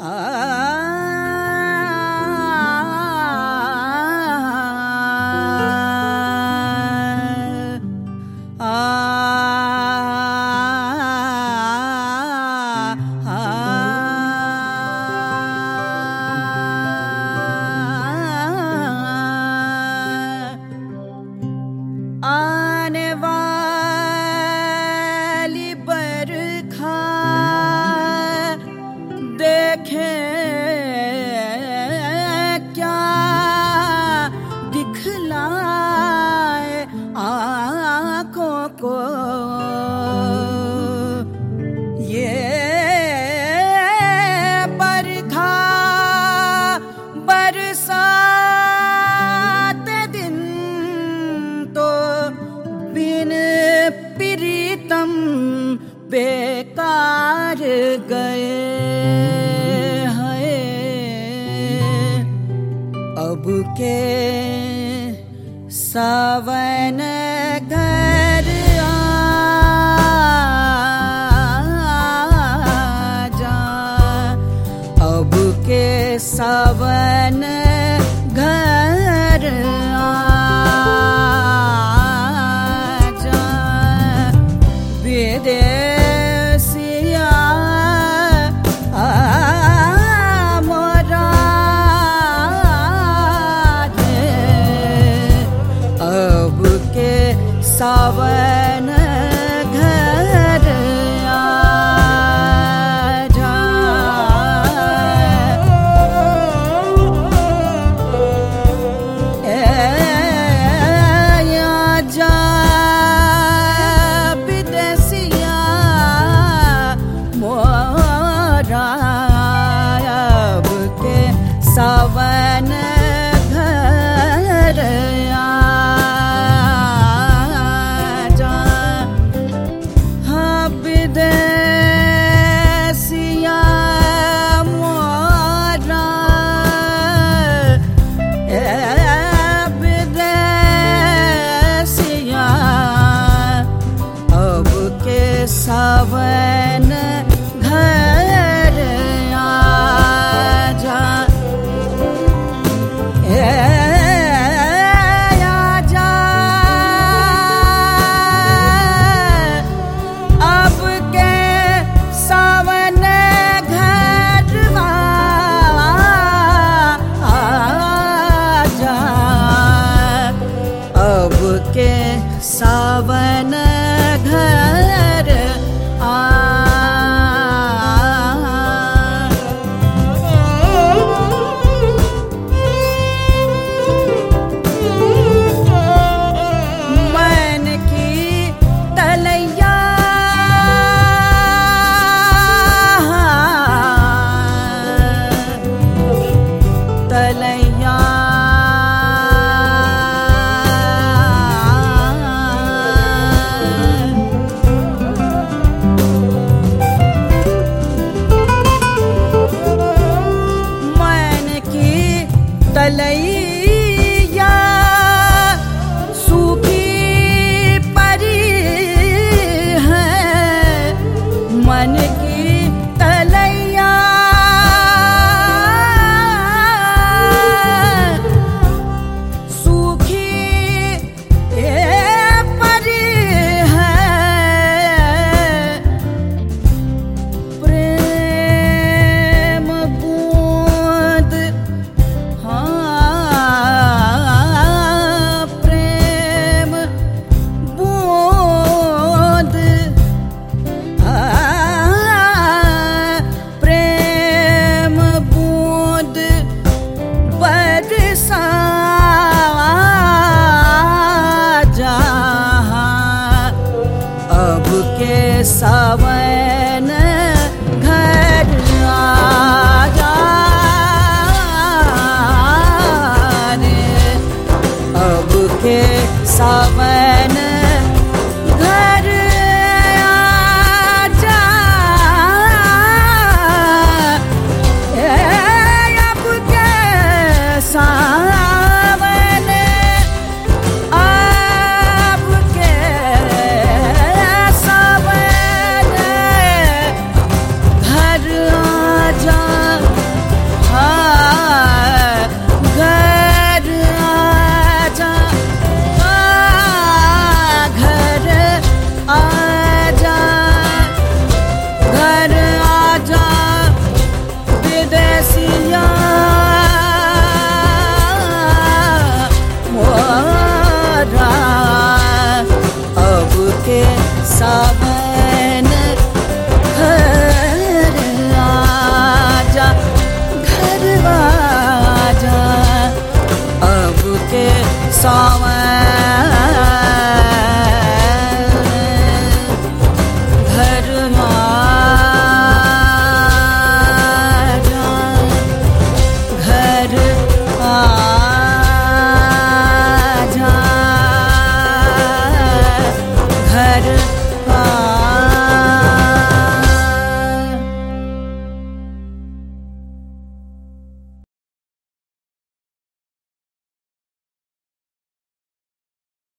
आने वाली बरखा देखे क्या दिखलाए आँखों को, ये बरखा बरसाते दिन तो बिन प्रीतम बेकार गए हैं। अब के सावन घर आजा, अब के सावन घर आजा, विदेशिया मोरा रे, अब के सावन घर आजा। आजा विदेशिया मोरा, अब के सावन घर आजा। हाँ विदेशिया मोरा, विदेशिया अब के सावन घर आजा। आजा अब के सावन घर आजा, अब के सावन घर मन की तलैया तलैया मन की तलैया सूखी परी है, मन की तलैया सूखी परी है। प्रेम बूंद, हाँ प्रेम बूंद, प्रेम बूंद बरसा जहाँ, अब के सावन घर आजा रे, अब के सावन